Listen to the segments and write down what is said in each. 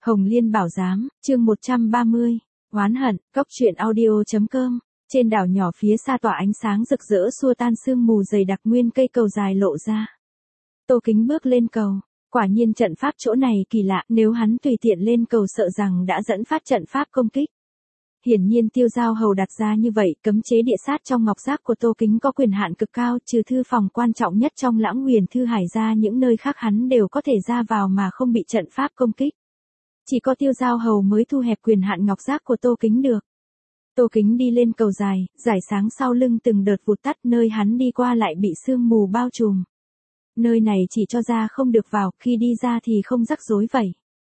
Hồng Liên Bảo Giám, chương 130, oán hận, cốc truyện audio.com. Trên đảo nhỏ phía xa tỏa ánh sáng rực rỡ xua tan sương mù dày đặc, nguyên cây cầu dài lộ ra. Tô Kính bước lên cầu, quả nhiên trận pháp chỗ này kỳ lạ, nếu hắn tùy tiện lên cầu sợ rằng đã dẫn phát trận pháp công kích. Hiển nhiên Tiêu Giao Hầu đặt ra như vậy, cấm chế địa sát trong ngọc giác của Tô Kính có quyền hạn cực cao, trừ thư phòng quan trọng nhất trong Lãng Huyền Thư Hải ra, những nơi khác hắn đều có thể ra vào mà không bị trận pháp công kích. Chỉ có Tiêu Giao Hầu mới thu hẹp quyền hạn ngọc giác của Tô Kính được. Tô Kính đi lên cầu dài, rải sáng sau lưng từng đợt vụt tắt, nơi hắn đi qua lại bị sương mù bao trùm. Nơi này chỉ cho ra không được vào, khi đi ra thì không rắc rối vậy.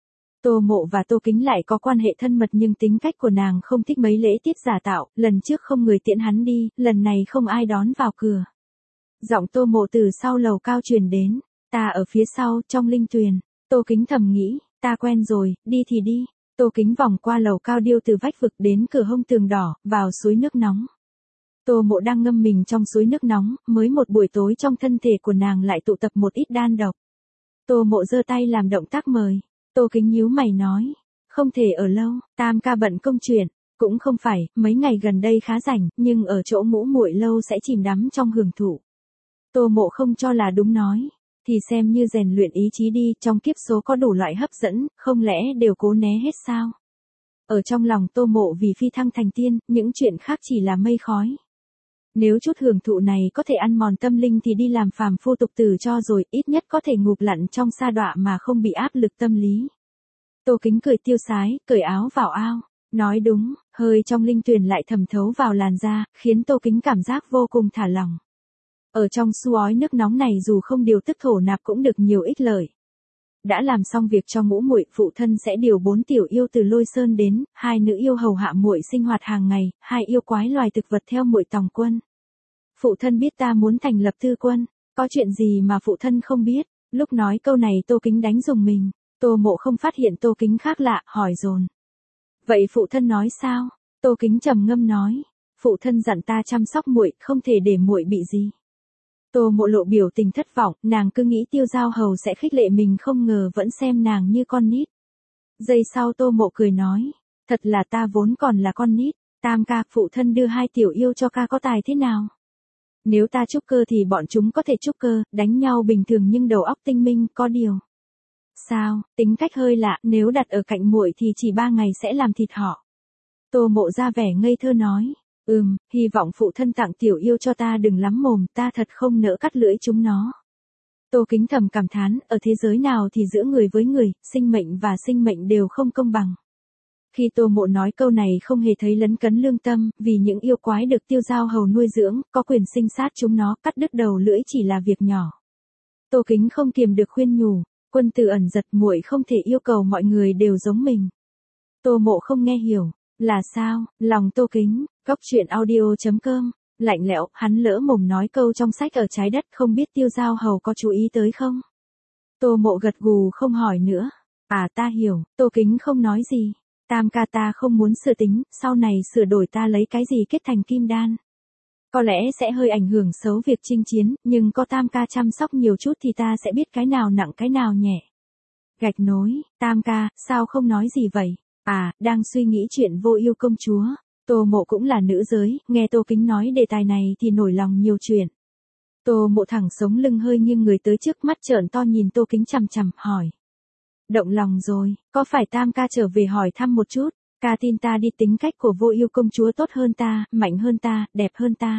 Tô Mộ và Tô Kính lại có quan hệ thân mật, nhưng tính cách của nàng không thích mấy lễ tiết giả tạo, lần trước không người tiễn hắn đi, lần này không ai đón vào cửa. Giọng Tô Mộ từ sau lầu cao truyền đến, ta ở phía sau, trong linh tuyền. Tô Kính thầm nghĩ, ta quen rồi, đi thì đi. Tô Kính vòng qua lầu cao điêu từ vách vực đến cửa hông tường đỏ, vào suối nước nóng. Tô Mộ đang ngâm mình trong suối nước nóng, mới một buổi tối trong thân thể của nàng lại tụ tập một ít đan độc. Tô Mộ giơ tay làm động tác mời. Tô Kính nhíu mày nói, không thể ở lâu, tam ca bận công chuyện, cũng không phải, mấy ngày gần đây khá rảnh, nhưng ở chỗ Ngũ Muội lâu sẽ chìm đắm trong hưởng thụ. Tô Mộ không cho là đúng nói, thì xem như rèn luyện ý chí đi, trong kiếp số có đủ loại hấp dẫn, không lẽ đều cố né hết sao? Ở trong lòng Tô Mộ vì phi thăng thành tiên, những chuyện khác chỉ là mây khói. Nếu chút hưởng thụ này có thể ăn mòn tâm linh thì đi làm phàm phu tục tử cho rồi, ít nhất có thể ngụp lặn trong sa đọa mà không bị áp lực tâm lý. Tô Kính cười tiêu sái, cởi áo vào ao. Nói đúng, hơi trong linh tuyền lại thẩm thấu vào làn da, khiến Tô Kính cảm giác vô cùng thả lỏng. Ở trong suối nước nóng này dù không điều tức thổ nạp cũng được nhiều ích lợi. Đã làm xong việc cho Ngũ Muội, phụ thân sẽ điều 4 tiểu yêu từ Lôi Sơn đến, 2 nữ yêu hầu hạ muội sinh hoạt hàng ngày, 2 yêu quái loài thực vật theo muội tòng quân. Phụ thân biết ta muốn thành lập thư quân, có chuyện gì mà phụ thân không biết? Lúc nói câu này Tô Kính đánh rùng mình, Tô Mộ không phát hiện Tô Kính khác lạ, hỏi dồn. Vậy phụ thân nói sao? Tô Kính trầm ngâm nói, phụ thân dặn ta chăm sóc muội, không thể để muội bị gì. Tô Mộ lộ biểu tình thất vọng, nàng cứ nghĩ Tiêu Giao Hầu sẽ khích lệ mình, không ngờ vẫn xem nàng như con nít. Giây sau Tô Mộ cười nói, thật là ta vốn còn là con nít, tam ca, phụ thân đưa 2 tiểu yêu cho ca có tài thế nào? Nếu ta trúc cơ thì bọn chúng có thể trúc cơ, đánh nhau bình thường nhưng đầu óc tinh minh, có điều. Sao, tính cách hơi lạ, nếu đặt ở cạnh muội thì chỉ 3 ngày sẽ làm thịt họ. Tô Mộ ra vẻ ngây thơ nói, hy vọng phụ thân tặng tiểu yêu cho ta đừng lắm mồm, ta thật không nỡ cắt lưỡi chúng nó. Tô Kính thầm cảm thán, ở thế giới nào thì giữa người với người, sinh mệnh và sinh mệnh đều không công bằng. Khi Tô Mộ nói câu này không hề thấy lấn cấn lương tâm, vì những yêu quái được Tiêu Giao Hầu nuôi dưỡng, có quyền sinh sát chúng nó, cắt đứt đầu lưỡi chỉ là việc nhỏ. Tô Kính không kiềm được khuyên nhủ, quân tử ẩn giật, muội không thể yêu cầu mọi người đều giống mình. Tô Mộ không nghe hiểu, là sao? Lòng Tô Kính, cốc truyện audio.com, lạnh lẽo, hắn lỡ mồm nói câu trong sách ở trái đất, không biết Tiêu Giao Hầu có chú ý tới không? Tô Mộ gật gù không hỏi nữa. À ta hiểu, Tô Kính không nói gì. Tam ca, ta không muốn sửa tính, sau này sửa đổi ta lấy cái gì kết thành kim đan. Có lẽ sẽ hơi ảnh hưởng xấu việc chinh chiến, nhưng có tam ca chăm sóc nhiều chút thì ta sẽ biết cái nào nặng cái nào nhẹ. Gạch nối, tam ca, sao không nói gì vậy? À, đang suy nghĩ chuyện Vô Yêu công chúa. Tô Mộ cũng là nữ giới, nghe Tô Kính nói đề tài này thì nổi lòng nhiều chuyện. Tô Mộ thẳng sống lưng hơi nghiêng người tới trước, mắt trợn to nhìn Tô Kính chằm chằm, hỏi. Động lòng rồi, có phải tam ca trở về hỏi thăm một chút, ca tin ta đi, tính cách của Vô Yêu công chúa tốt hơn ta, mạnh hơn ta, đẹp hơn ta.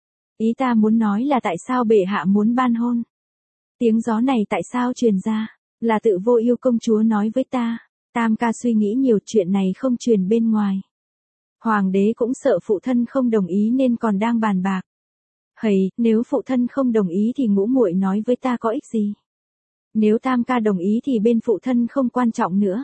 Ý ta muốn nói là tại sao bệ hạ muốn ban hôn. Tiếng gió này tại sao truyền ra, là tự Vô Yêu công chúa nói với ta. Tam ca suy nghĩ nhiều, chuyện này không truyền bên ngoài. Hoàng đế cũng sợ phụ thân không đồng ý nên còn đang bàn bạc. Hầy, nếu phụ thân không đồng ý thì Ngũ Muội nói với ta có ích gì? Nếu tam ca đồng ý thì bên phụ thân không quan trọng nữa.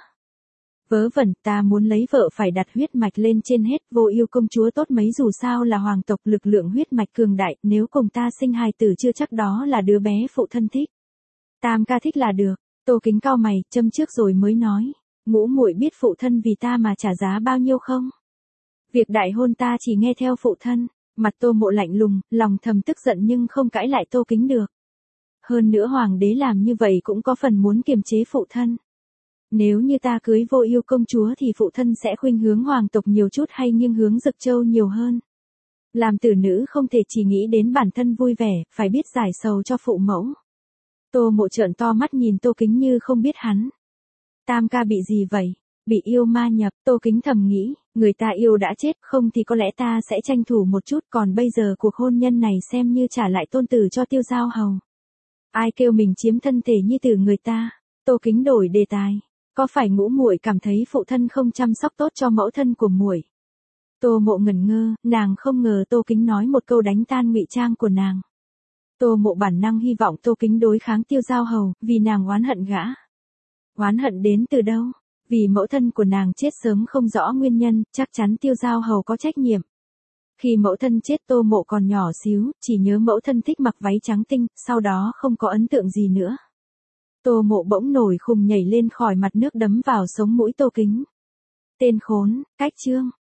Vớ vẩn, ta muốn lấy vợ phải đặt huyết mạch lên trên hết, Vô Yêu công chúa tốt mấy dù sao là hoàng tộc, lực lượng huyết mạch cường đại, nếu cùng ta sinh hài tử chưa chắc đó là đứa bé phụ thân thích. Tam ca thích là được. Tô Kính cau mày, châm trước rồi mới nói, Ngũ Muội biết phụ thân vì ta mà trả giá bao nhiêu không? Việc đại hôn ta chỉ nghe theo phụ thân. Mặt Tô Mộ lạnh lùng, lòng thầm tức giận nhưng không cãi lại Tô Kính được. Hơn nữa hoàng đế làm như vậy cũng có phần muốn kiềm chế phụ thân. Nếu như ta cưới Vô Ưu công chúa thì phụ thân sẽ khuynh hướng hoàng tộc nhiều chút hay nghiêng hướng Dực Châu nhiều hơn. Làm tử nữ không thể chỉ nghĩ đến bản thân vui vẻ, phải biết giải sầu cho phụ mẫu. Tô Mộ trợn to mắt nhìn Tô Kính như không biết hắn. Tam ca bị gì vậy? Bị yêu ma nhập, Tô Kính thầm nghĩ, người ta yêu đã chết, không thì có lẽ ta sẽ tranh thủ một chút, còn bây giờ cuộc hôn nhân này xem như trả lại tôn tử cho Tiêu Giao Hầu. Ai kêu mình chiếm thân thể nhi tử người ta? Tô Kính đổi đề tài. Có phải Ngũ muội cảm thấy phụ thân không chăm sóc tốt cho mẫu thân của muội? Tô Mộ ngẩn ngơ, nàng không ngờ Tô Kính nói một câu đánh tan ngụy trang của nàng. Tô Mộ bản năng hy vọng Tô Kính đối kháng Tiêu Giao Hầu, vì nàng oán hận gã. Oán hận đến từ đâu? Vì mẫu thân của nàng chết sớm không rõ nguyên nhân, chắc chắn Tiêu Giao Hầu có trách nhiệm. Khi mẫu thân chết Tô Mộ còn nhỏ xíu, chỉ nhớ mẫu thân thích mặc váy trắng tinh, sau đó không có ấn tượng gì nữa. Tô Mộ bỗng nổi khùng nhảy lên khỏi mặt nước đấm vào sống mũi Tô Kính. Tên khốn, cách chương.